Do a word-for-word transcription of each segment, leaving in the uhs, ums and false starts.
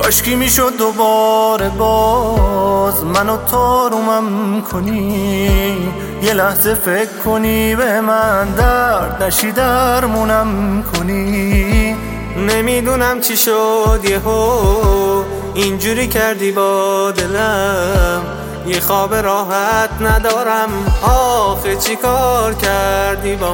کاشکی میشد دوباره باز منو تارومم کنی، یه لحظه فکر کنی به من، درد نشی درمونم کنی. نمیدونم چی شد یهو اینجوری کردی با دلم، یه خواب راحت ندارم، آخه چی کار کردی با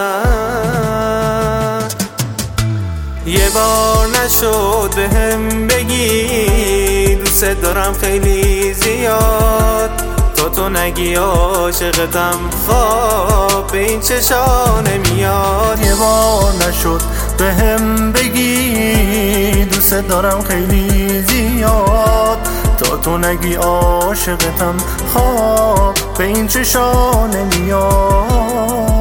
من؟ یه بار نشد به هم بگی دوست دارم خیلی زیاد، تا تو نگی عاشقتم خواب به این چشا نمیاد. یه بار نشد به هم بگی دوست دارم خیلی زیاد، تا تو نگی عاشقتم خواب به این چشا نمیاد.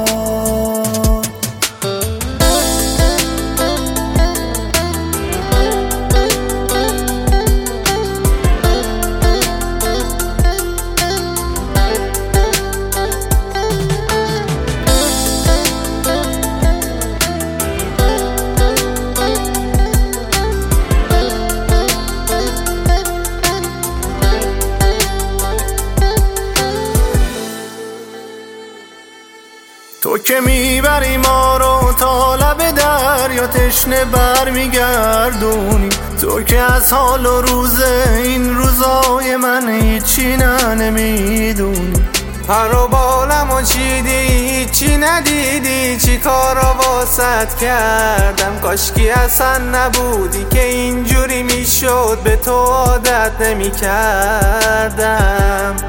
تو که میبری ما رو تا لب دریا تشنه بر میگردونی، تو که از حال و روز این روزای من هیچی نه نمیدونی. پر و بالم و چیدی چی ندیدی، چی کارا واسط کردم، کاشکی اصلا نبودی که اینجوری میشد به تو عادت نمی کردم.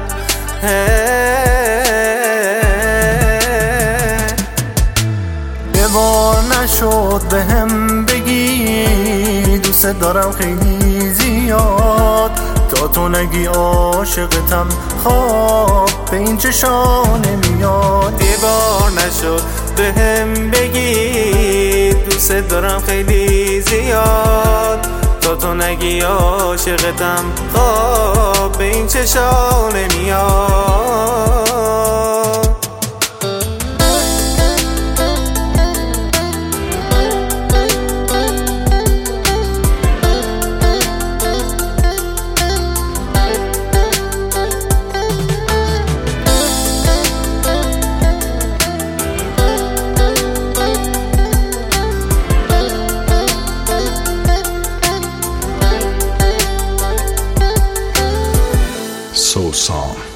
یه بار نشد به هم بگی دوست دارم خیلی زیاد، تا تو نگی عاشقتم خواب به این چشا نمیاد. یه بار نشد به هم بگی دوست دارم خیلی زیاد، تا تو نگی عاشقتم خواب به این چشا نمیاد. Soul Song.